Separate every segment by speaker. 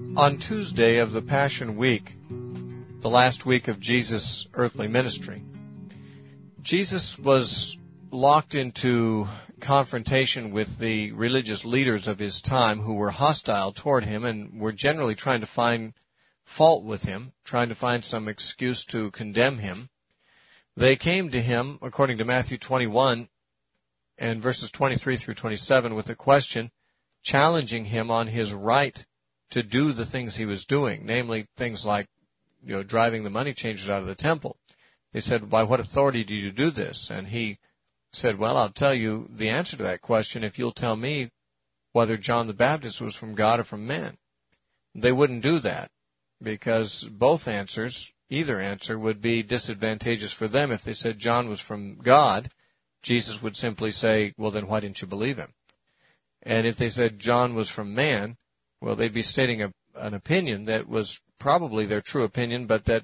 Speaker 1: On Tuesday of the Passion Week, the last week of Jesus' earthly ministry, Jesus was locked into confrontation with the religious leaders of his time who were hostile toward him and were generally trying to find fault with him, trying to find some excuse to condemn him. They came to him, according to Matthew 21 and verses 23 through 27, with a question challenging him on his right to do the things he was doing, namely things like, driving the money changers out of the temple. They said, "By what authority do you do this?" And he said, "Well, I'll tell you the answer to that question if you'll tell me whether John the Baptist was from God or from men." They wouldn't do that because either answer would be disadvantageous for them. If they said John was from God, Jesus would simply say, "Well, then why didn't you believe him?" And if they said John was from man, well, they'd be stating an opinion that was probably their true opinion, but that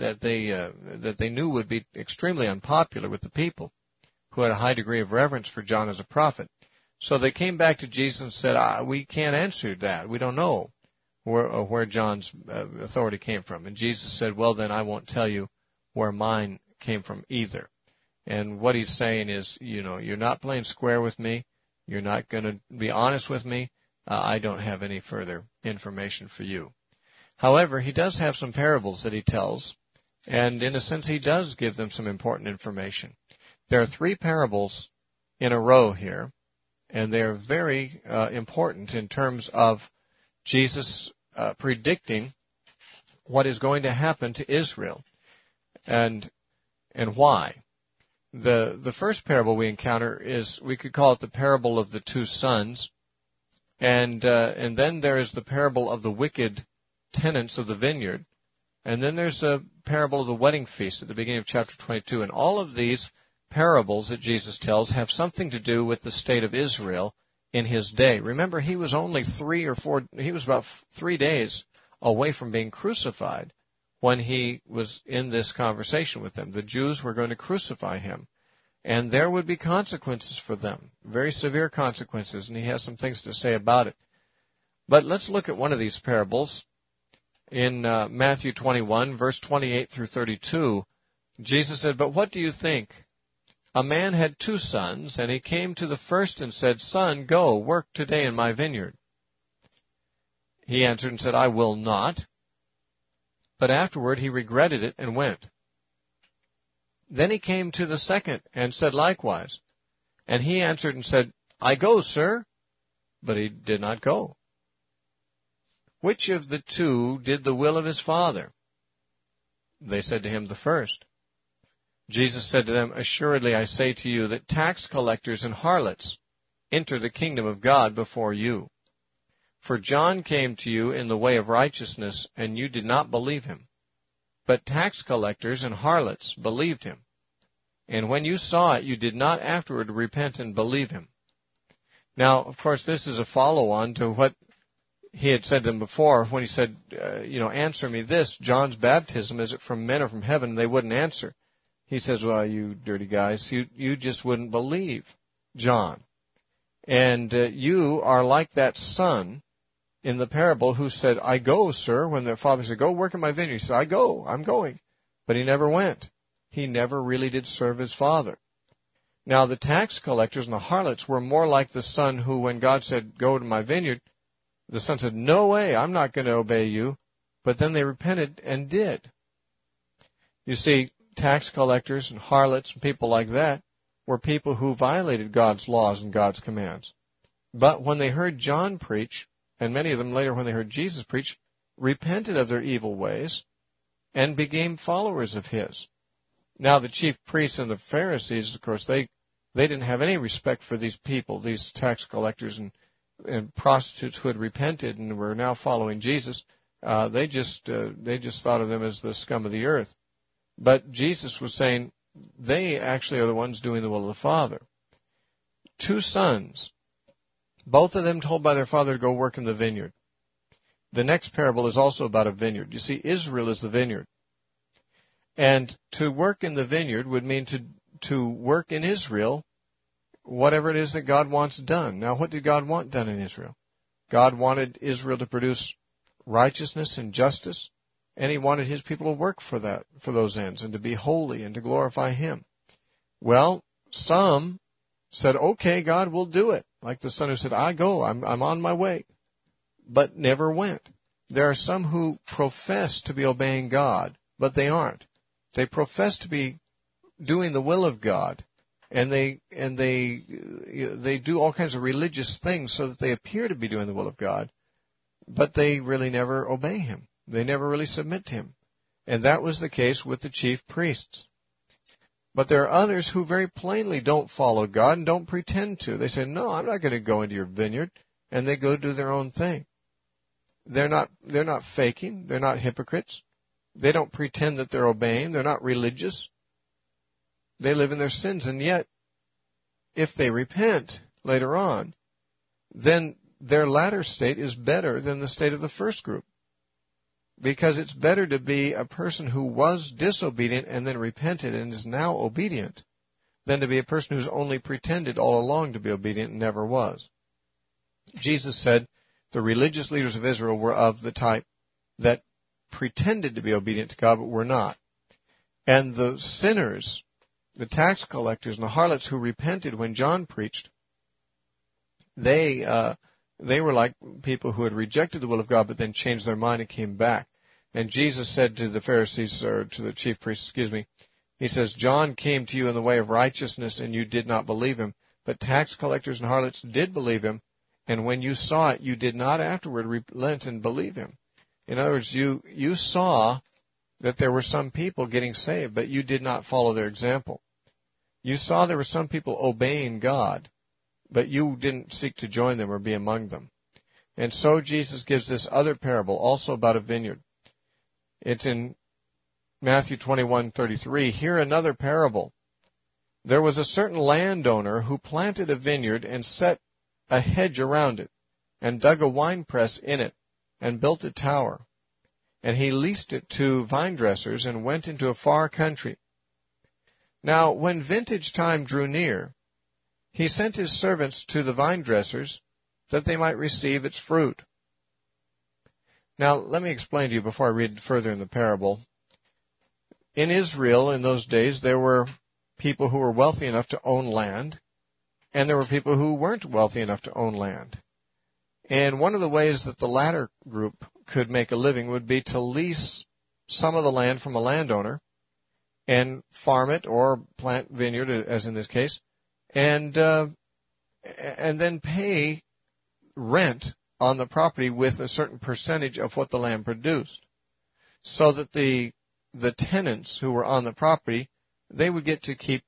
Speaker 1: they knew would be extremely unpopular with the people who had a high degree of reverence for John as a prophet. So they came back to Jesus and said, "We can't answer that. We don't know where John's authority came from." And Jesus said, "Well, then I won't tell you where mine came from either." And what he's saying is, you're not playing square with me. You're not going to be honest with me. I don't have any further information for you. However, he does have some parables that he tells, and in a sense he does give them some important information. There are 3 parables in a row here, and they are very important in terms of Jesus predicting what is going to happen to Israel and why. The first parable we encounter is, we could call it the parable of the 2 sons. And then there is the parable of the wicked tenants of the vineyard. And then there's a parable of the wedding feast at the beginning of chapter 22. And all of these parables that Jesus tells have something to do with the state of Israel in his day. Remember, he was only he was about 3 days away from being crucified when he was in this conversation with them. The Jews were going to crucify him. And there would be consequences for them, very severe consequences, and he has some things to say about it. But let's look at one of these parables. In Matthew 21, verse 28 through 32, Jesus said, "But what do you think? A man had 2 sons, and he came to the first and said, 'Son, go, work today in my vineyard.' He answered and said, 'I will not.' But afterward he regretted it and went. Then he came to the second and said likewise. And he answered and said, 'I go, sir.' But he did not go. Which of the 2 did the will of his father?" They said to him, "The first." Jesus said to them, "Assuredly I say to you that tax collectors and harlots enter the kingdom of God before you. For John came to you in the way of righteousness, and you did not believe him. But tax collectors and harlots believed him. And when you saw it, you did not afterward repent and believe him." Now, of course, this is a follow-on to what he had said to them before when he said, "Answer me this, John's baptism, is it from men or from heaven?" And they wouldn't answer. He says, "Well, you dirty guys, you just wouldn't believe John. And you are like that son in the parable who said, 'I go, sir,' when their father said, 'Go work in my vineyard.' He said, 'I go, I'm going.' But he never went. He never really did serve his father. Now, the tax collectors and the harlots were more like the son who, when God said, 'Go to my vineyard,' the son said, 'No way, I'm not going to obey you.' But then they repented and did." You see, tax collectors and harlots and people like that were people who violated God's laws and God's commands. But when they heard John preach, and many of them later when they heard Jesus preach, repented of their evil ways and became followers of his. Now, the chief priests and the Pharisees, of course, they didn't have any respect for these people, these tax collectors and prostitutes who had repented and were now following Jesus. They just thought of them as the scum of the earth. But Jesus was saying they actually are the ones doing the will of the Father. 2 sons, both of them told by their father to go work in the vineyard. The next parable is also about a vineyard. You see, Israel is the vineyard. And to work in the vineyard would mean to work in Israel whatever it is that God wants done. Now, what did God want done in Israel? God wanted Israel to produce righteousness and justice, and he wanted his people to work for those ends, and to be holy and to glorify him. Well, some said, okay, God, we'll do it. Like the son who said, I'm on my way, but never went. There are some who profess to be obeying God, but they aren't. They profess to be doing the will of God, and they do all kinds of religious things so that they appear to be doing the will of God, but they really never obey him. They never really submit to him. And that was the case with the chief priests. But there are others who very plainly don't follow God and don't pretend to. They say, no, I'm not going to go into your vineyard, and they go do their own thing. They're not faking. They're not hypocrites. They don't pretend that they're obeying. They're not religious. They live in their sins, and yet, if they repent later on, then their latter state is better than the state of the first group. Because it's better to be a person who was disobedient and then repented and is now obedient than to be a person who's only pretended all along to be obedient and never was. Jesus said the religious leaders of Israel were of the type that pretended to be obedient to God but were not. And the sinners, the tax collectors and the harlots who repented when John preached, they were like people who had rejected the will of God but then changed their mind and came back. And Jesus said to the Pharisees, or to the chief priests, he says, John came to you in the way of righteousness and you did not believe him, but tax collectors and harlots did believe him, and when you saw it, you did not afterward relent and believe him. In other words, you saw that there were some people getting saved, but you did not follow their example. You saw there were some people obeying God, but you didn't seek to join them or be among them. And so Jesus gives this other parable, also about a vineyard. It's in Matthew 21:33. Hear another parable. There was a certain landowner who planted a vineyard and set a hedge around it, and dug a winepress in it, and built a tower. And he leased it to vine dressers and went into a far country. Now, when vintage time drew near, he sent his servants to the vine dressers that they might receive its fruit. Now, let me explain to you before I read further in the parable. In Israel, in those days, there were people who were wealthy enough to own land, and there were people who weren't wealthy enough to own land. And one of the ways that the latter group could make a living would be to lease some of the land from a landowner and farm it or plant vineyard, as in this case, and then pay rent on the property with a certain percentage of what the land produced, so that the tenants who were on the property, they would get to keep,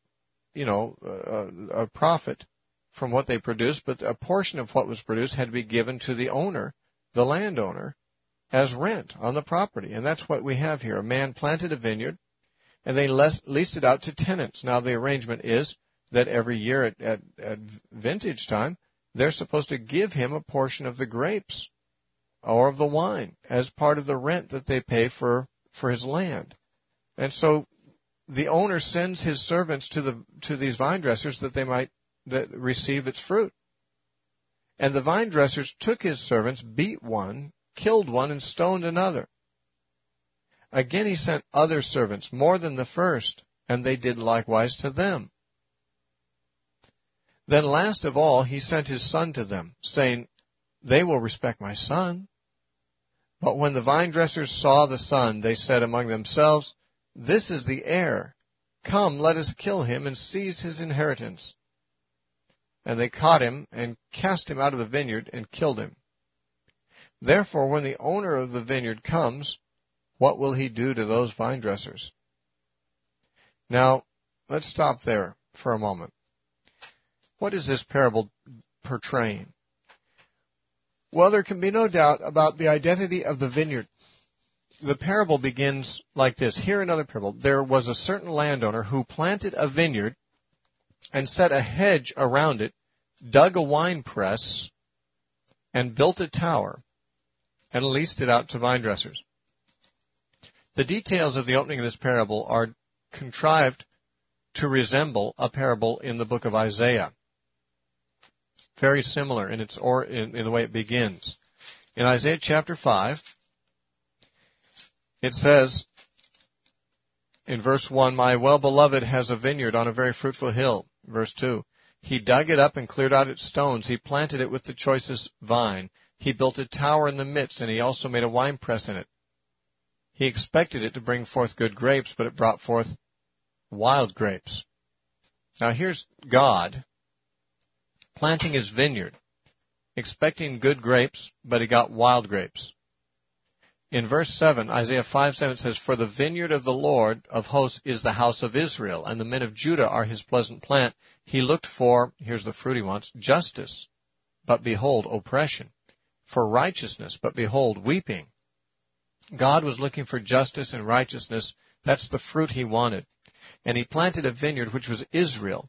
Speaker 1: a profit from what they produced, but a portion of what was produced had to be given to the owner, the landowner, as rent on the property. And that's what we have here. A man planted a vineyard, and they leased it out to tenants. Now, the arrangement is that every year at vintage time, they're supposed to give him a portion of the grapes or of the wine as part of the rent that they pay for his land. And so the owner sends his servants to these vine dressers that they might receive its fruit. And the vine dressers took his servants, beat one, killed one, and stoned another. Again he sent other servants, more than the first, and they did likewise to them. Then last of all he sent his son to them, saying, They will respect my son. But when the vine dressers saw the son, they said among themselves, This is the heir. Come, let us kill him and seize his inheritance. And they caught him and cast him out of the vineyard and killed him. Therefore, when the owner of the vineyard comes, what will he do to those vine dressers? Now, let's stop there for a moment. What is this parable portraying? Well, there can be no doubt about the identity of the vineyard. The parable begins like this. Here another parable. There was a certain landowner who planted a vineyard and set a hedge around it, dug a wine press, and built a tower, and leased it out to vine dressers. The details of the opening of this parable are contrived to resemble a parable in the book of Isaiah. Very similar in the way it begins. In Isaiah chapter 5, It says in verse 1, "My well-beloved has a vineyard on a very fruitful hill." Verse 2, "He dug it up and cleared out its stones. He planted it with the choicest vine. He built a tower in the midst, and he also made a winepress in it. He expected it to bring forth good grapes, but it brought forth wild grapes." Now here's God planting his vineyard, expecting good grapes, but he got wild grapes. In verse 7, Isaiah 5:7 says, "For the vineyard of the Lord of hosts is the house of Israel, and the men of Judah are his pleasant plant. He looked for," here's the fruit he wants, "justice, but behold, oppression. For righteousness, but behold, weeping." God was looking for justice and righteousness. That's the fruit he wanted. And he planted a vineyard, which was Israel,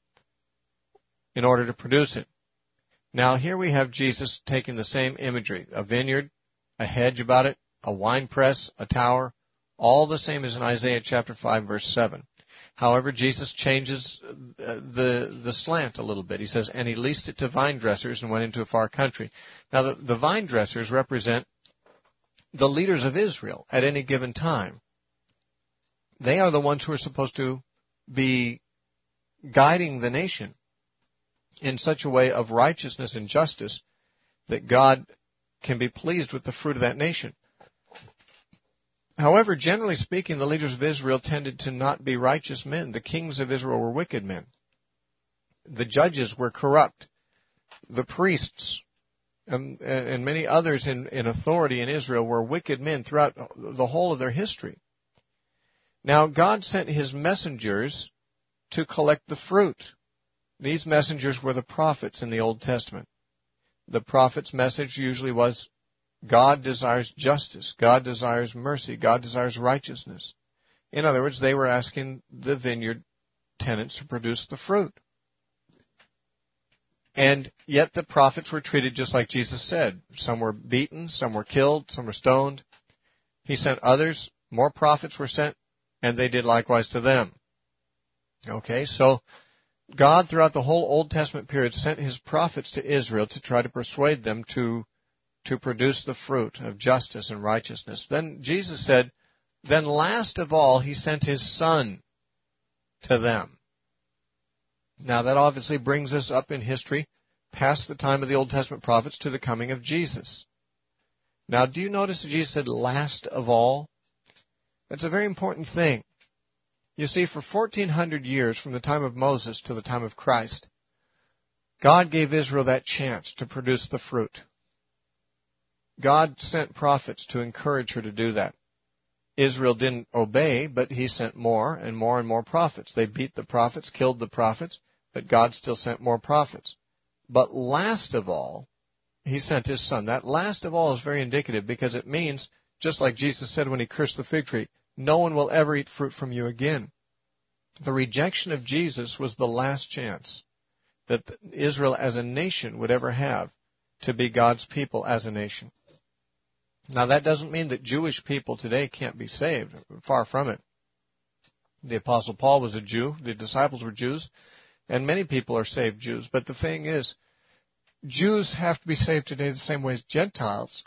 Speaker 1: in order to produce it. Now here we have Jesus taking the same imagery, a vineyard, a hedge about it, a wine press, a tower, all the same as in Isaiah chapter 5, verse 7. However, Jesus changes the slant a little bit. He says, "And he leased it to vine dressers and went into a far country." Now the vine dressers represent the leaders of Israel at any given time. They are the ones who are supposed to be guiding the nation in such a way of righteousness and justice that God can be pleased with the fruit of that nation. However, generally speaking, the leaders of Israel tended to not be righteous men. The kings of Israel were wicked men. The judges were corrupt. The priests and many others in authority in Israel were wicked men throughout the whole of their history. Now, God sent his messengers to collect the fruit. These messengers were the prophets in the Old Testament. The prophet's message usually was, God desires justice, God desires mercy, God desires righteousness. In other words, they were asking the vineyard tenants to produce the fruit. And yet the prophets were treated just like Jesus said. Some were beaten, some were killed, some were stoned. He sent others, more prophets were sent, and they did likewise to them. Okay, so God throughout the whole Old Testament period sent his prophets to Israel to try to persuade them to produce the fruit of justice and righteousness. Then Jesus said, then last of all, he sent his Son to them. Now that obviously brings us up in history past the time of the Old Testament prophets to the coming of Jesus. Now, do you notice that Jesus said last of all? That's a very important thing. You see, for 1,400 years, from the time of Moses to the time of Christ, God gave Israel that chance to produce the fruit. God sent prophets to encourage her to do that. Israel didn't obey, but he sent more and more and more prophets. They beat the prophets, killed the prophets, but God still sent more prophets. But last of all, he sent his Son. That last of all is very indicative because it means, just like Jesus said when he cursed the fig tree, no one will ever eat fruit from you again. The rejection of Jesus was the last chance that Israel as a nation would ever have to be God's people as a nation. Now, that doesn't mean that Jewish people today can't be saved. Far from it. The Apostle Paul was a Jew. The disciples were Jews. And many people are saved Jews. But the thing is, Jews have to be saved today the same way as Gentiles.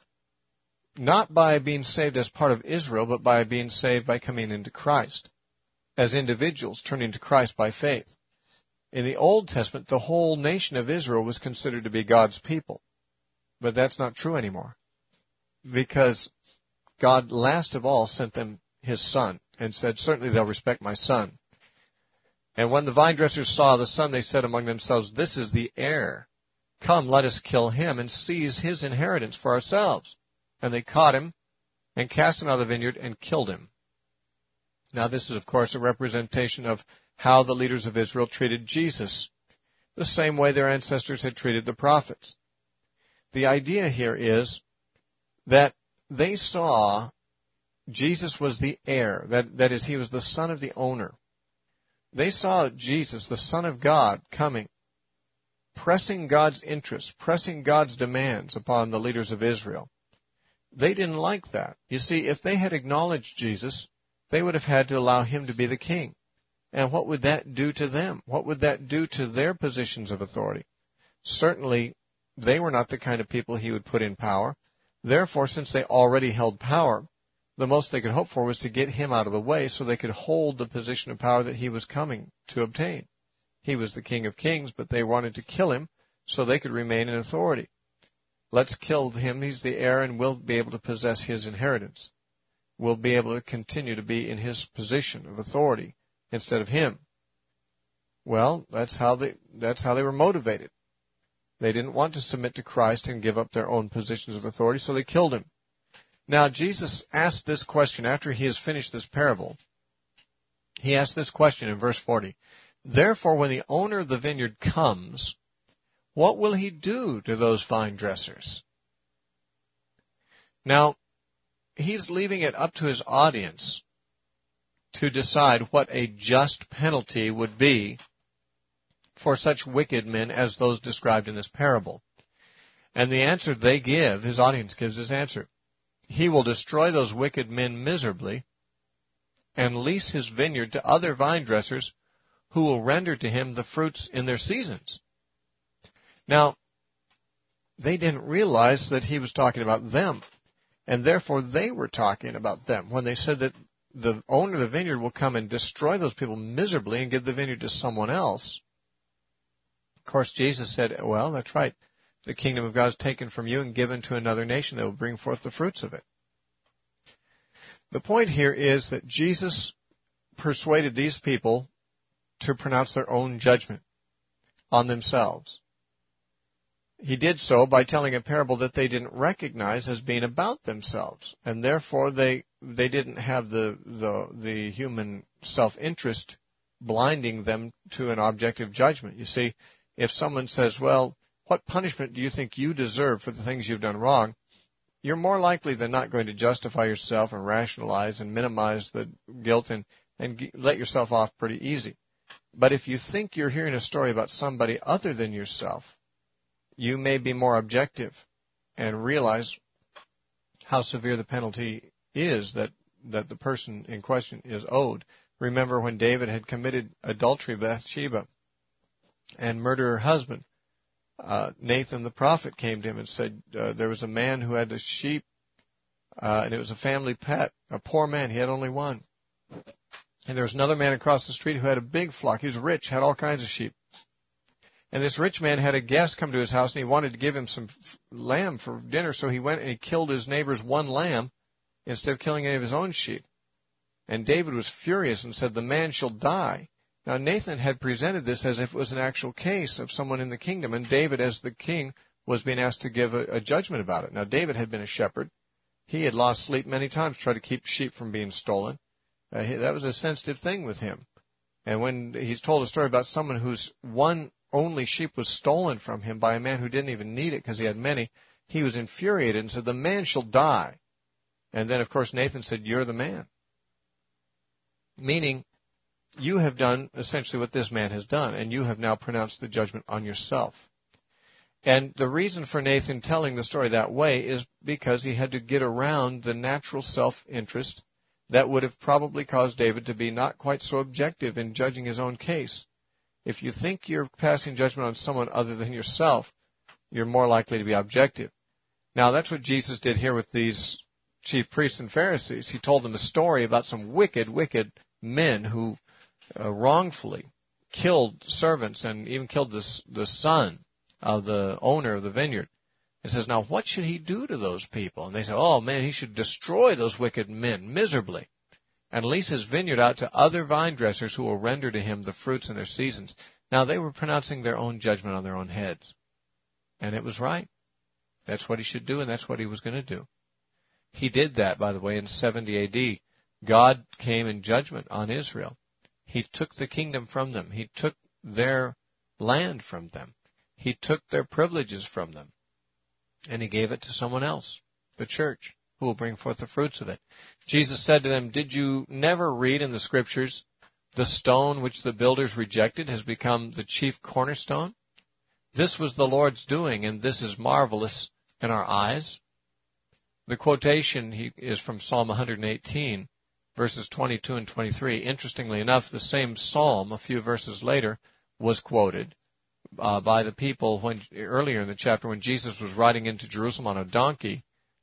Speaker 1: Not by being saved as part of Israel, but by being saved by coming into Christ. As individuals turning to Christ by faith. In the Old Testament, the whole nation of Israel was considered to be God's people. But that's not true anymore. Because God, last of all, sent them his Son and said, certainly they'll respect my Son. And when the vine dressers saw the Son, they said among themselves, this is the heir. Come, let us kill him and seize his inheritance for ourselves. And they caught him and cast him out of the vineyard and killed him. Now this is, of course, a representation of how the leaders of Israel treated Jesus, the same way their ancestors had treated the prophets. The idea here is that they saw Jesus was the heir, that is, he was the son of the owner. They saw Jesus, the Son of God, coming, pressing God's interests, pressing God's demands upon the leaders of Israel. They didn't like that. You see, if they had acknowledged Jesus, they would have had to allow him to be the king. And what would that do to them? What would that do to their positions of authority? Certainly, they were not the kind of people he would put in power. Therefore, since they already held power, the most they could hope for was to get him out of the way so they could hold the position of power that he was coming to obtain. He was the King of Kings, but they wanted to kill him so they could remain in authority. Let's kill him. He's the heir, and we'll be able to possess his inheritance. We'll be able to continue to be in his position of authority instead of him. Well, that's how they were motivated. They didn't want to submit to Christ and give up their own positions of authority, so they killed him. Now, Jesus asked this question after he has finished this parable. He asked this question in verse 40. Therefore, when the owner of the vineyard comes, what will he do to those vine dressers? Now, he's leaving it up to his audience to decide what a just penalty would be for such wicked men as those described in this parable. And the answer they give, his audience gives his answer. He will destroy those wicked men miserably and lease his vineyard to other vine dressers who will render to him the fruits in their seasons. Now, they didn't realize that he was talking about them, and therefore they were talking about them when they said that the owner of the vineyard will come and destroy those people miserably and give the vineyard to someone else. Of course, Jesus said, well, that's right. The kingdom of God is taken from you and given to another nation that will bring forth the fruits of it. The point here is that Jesus persuaded these people to pronounce their own judgment on themselves. He did so by telling a parable that they didn't recognize as being about themselves, and therefore they didn't have the human self-interest blinding them to an objective judgment. You see, if someone says, well, what punishment do you think you deserve for the things you've done wrong? You're more likely than not going to justify yourself and rationalize and minimize the guilt and let yourself off pretty easy. But if you think you're hearing a story about somebody other than yourself, you may be more objective and realize how severe the penalty is that the person in question is owed. Remember when David had committed adultery with Bathsheba and murdered her husband, Nathan the prophet came to him and said, there was a man who had a sheep, and it was a family pet, a poor man. He had only one. And there was another man across the street who had a big flock. He was rich, had all kinds of sheep. And this rich man had a guest come to his house, and he wanted to give him some lamb for dinner, so he went and he killed his neighbor's one lamb instead of killing any of his own sheep. And David was furious and said, the man shall die. Now, Nathan had presented this as if it was an actual case of someone in the kingdom, and David, as the king, was being asked to give a judgment about it. Now, David had been a shepherd. He had lost sleep many times trying to keep sheep from being stolen. That was a sensitive thing with him. And when he's told a story about someone whose one only sheep was stolen from him by a man who didn't even need it because he had many, he was infuriated and said, the man shall die. And then, of course, Nathan said, you're the man. Meaning, you have done essentially what this man has done, and you have now pronounced the judgment on yourself. And the reason for Nathan telling the story that way is because he had to get around the natural self-interest that would have probably caused David to be not quite so objective in judging his own case. If you think you're passing judgment on someone other than yourself, you're more likely to be objective. Now, that's what Jesus did here with these chief priests and Pharisees. He told them a story about some wicked, wicked men who wrongfully killed servants and even killed the son of the owner of the vineyard. He says, now what should he do to those people? And they say, oh man, he should destroy those wicked men miserably and lease his vineyard out to other vine dressers who will render to him the fruits in their seasons. Now they were pronouncing their own judgment on their own heads. And it was right. That's what he should do, and that's what he was going to do. He did that, by the way, in 70 A.D. God came in judgment on Israel. He took the kingdom from them. He took their land from them. He took their privileges from them. And he gave it to someone else, the church, who will bring forth the fruits of it. Jesus said to them, did you never read in the Scriptures, the stone which the builders rejected has become the chief cornerstone? This was the Lord's doing, and this is marvelous in our eyes. The quotation is from Psalm 118, verses 22 and 23. Interestingly enough, the same psalm, a few verses later, was quoted by the people earlier in the chapter when Jesus was riding into Jerusalem on a donkey,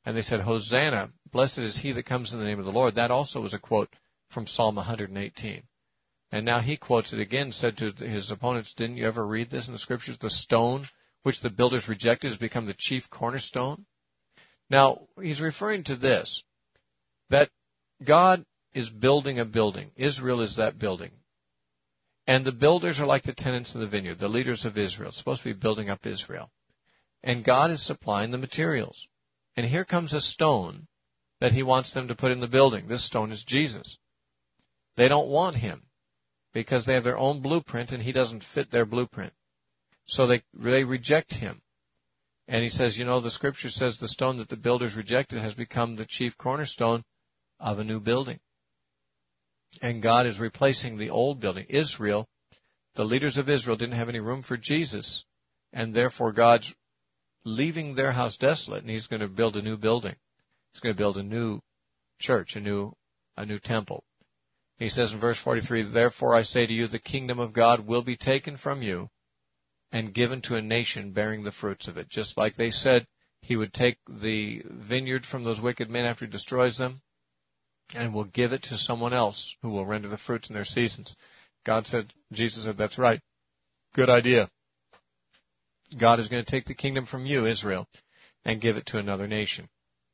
Speaker 1: And they said, Hosanna, blessed is he that comes in the name of the Lord. That also was a quote from Psalm 118. And now he quotes it again, said to his opponents, didn't you ever read this in the Scriptures? The stone which the builders rejected has become the chief cornerstone. Now, he's referring to this, that God is building a building. Israel is that building. And the builders are like the tenants in the vineyard, the leaders of Israel. It's supposed to be building up Israel. And God is supplying the materials. And here comes a stone that he wants them to put in the building. This stone is Jesus. They don't want him because they have their own blueprint and he doesn't fit their blueprint. So they reject him. And he says, you know, the Scripture says the stone that the builders rejected has become the chief cornerstone of a new building. And God is replacing the old building. Israel, the leaders of Israel didn't have any room for Jesus, and therefore God's leaving their house desolate, and he's going to build a new building. He's going to build a new church, a new temple. He says in verse 43, therefore I say to you, the kingdom of God will be taken from you and given to a nation bearing the fruits of it. Just like they said he would take the vineyard from those wicked men after he destroys them and will give it to someone else who will render the fruits in their seasons. Jesus said, that's right. Good idea. God is going to take the kingdom from you, Israel, and give it to another nation.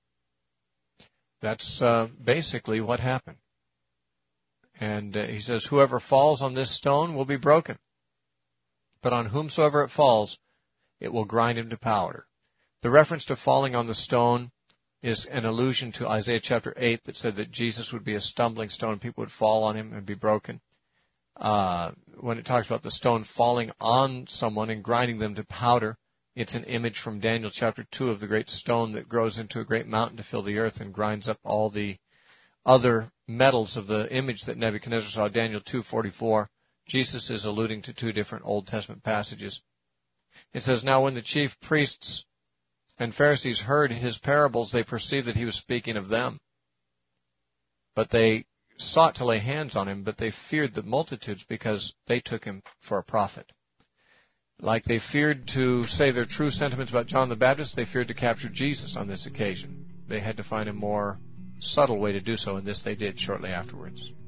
Speaker 1: That's basically what happened. And he says, whoever falls on this stone will be broken. But on whomsoever it falls, it will grind him to powder. The reference to falling on the stone is an allusion to Isaiah chapter 8 that said that Jesus would be a stumbling stone. People would fall on him and be broken. When it talks about the stone falling on someone and grinding them to powder, it's an image from Daniel chapter 2 of the great stone that grows into a great mountain to fill the earth and grinds up all the other metals of the image that Nebuchadnezzar saw, Daniel 2:44. Jesus is alluding to two different Old Testament passages. It says, now when the chief priests and Pharisees heard his parables, they perceived that he was speaking of them. But they sought to lay hands on him, but they feared the multitudes because they took him for a prophet. Like they feared to say their true sentiments about John the Baptist, they feared to capture Jesus on this occasion. They had to find a more subtle way to do so, and this they did shortly afterwards.